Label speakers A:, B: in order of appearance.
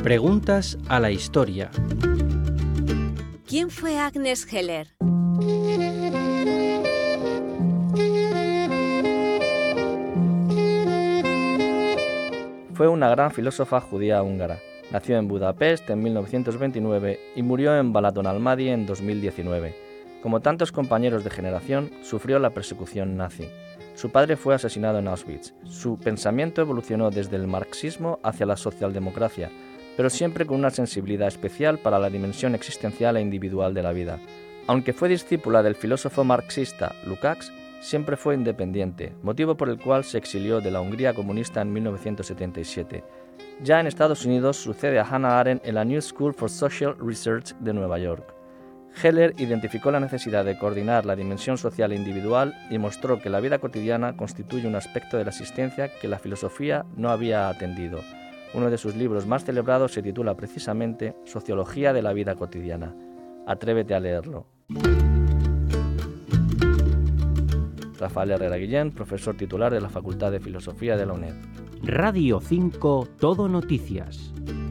A: Preguntas a la historia.
B: ¿Quién fue Agnes Heller?
C: Fue una gran filósofa judía húngara. Nació en Budapest en 1929 y murió en Balaton Almadi en 2019. Como tantos compañeros de generación, sufrió la persecución nazi. Su padre fue asesinado en Auschwitz. Su pensamiento evolucionó desde el marxismo hacia la socialdemocracia, pero siempre con una sensibilidad especial para la dimensión existencial e individual de la vida. Aunque fue discípula del filósofo marxista Lukács, siempre fue independiente, motivo por el cual se exilió de la Hungría comunista en 1977. Ya en Estados Unidos sucede a Hannah Arendt en la New School for Social Research de Nueva York. Heller identificó la necesidad de coordinar la dimensión social e individual y mostró que la vida cotidiana constituye un aspecto de la existencia que la filosofía no había atendido. Uno de sus libros más celebrados se titula precisamente Sociología de la vida cotidiana. Atrévete a leerlo. Rafael Herrera Guillén, profesor titular de la Facultad de Filosofía de la UNED.
A: Radio 5 Todo Noticias.